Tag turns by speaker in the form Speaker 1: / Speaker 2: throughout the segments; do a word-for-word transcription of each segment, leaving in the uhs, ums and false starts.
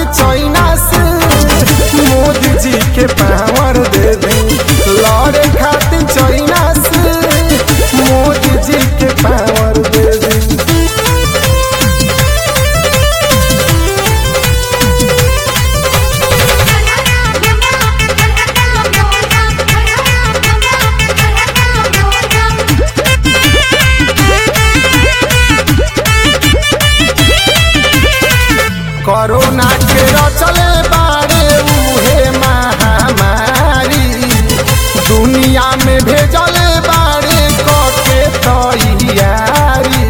Speaker 1: China से मोदी जी के power दे दी। लड़े खातिर चाइना से मोदी जी के पावर दे दी। कोरोना के रचले बारे उहे महामारी, दुनिया में भेजले बारे कके तैयारी।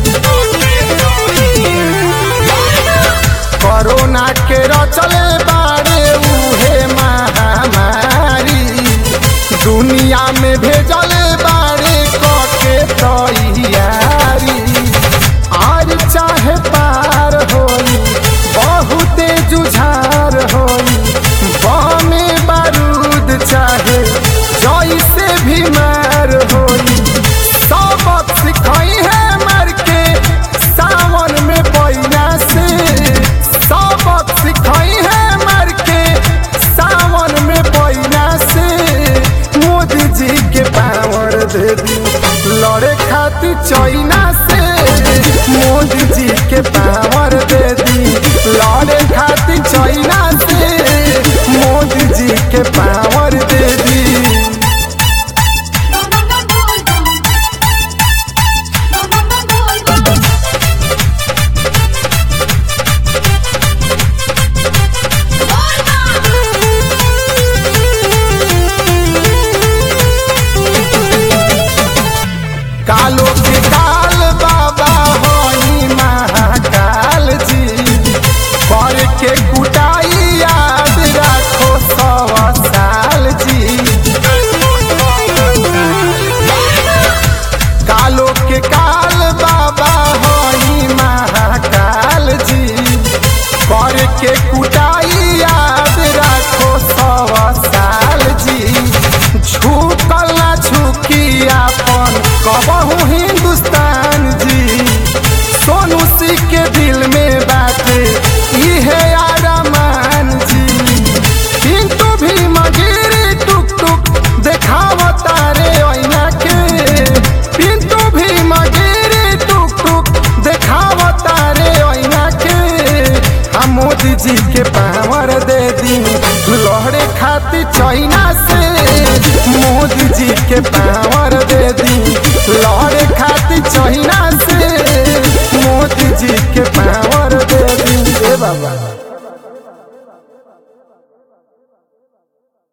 Speaker 1: कोरोना के रचले बारे उहे महामारी, दुनिया में भेजले बारे कके तैयारी। आज चाहे पार होई बहुते जुझार होई, बमे बारूद चाहे जैसे भी मार होई। सबक सिखाई है मर के सावन में पैना से, सबक सिखाई है मर के सावन में पैना से। मोदी जी के पावर दे दी। लड़े खातिर चाइना से मोदी जी के पावर दे दी। लड़े खातिर चाइना से मोदी जी के पावर दे दी। कालो के काल बाबा होई महाकाल जी, कर के कुटाई याद रखो सौ साल जी। कालो के काल बाबा होई महाकाल जी, कर के कुटाई याद रखो सौ साल जी। झुकल ना झुकी आपन कबहू हिंदुस्तान जी, सोनू सिंह के दिल में बाटे इहे आरामान जी। किंतु भी मगिरी टुक टुक देखावता रे ऐना के, किंतु भी मगिरी टुक टुक देखावता रे ऐना के। हम मोदी जी के पावर दे दी। लड़े खातिर चाइना से मोदी जी के पावर दे दी। लड़े खातिर चाइना से मोदी जी के पावर दे दी। ए बाबा।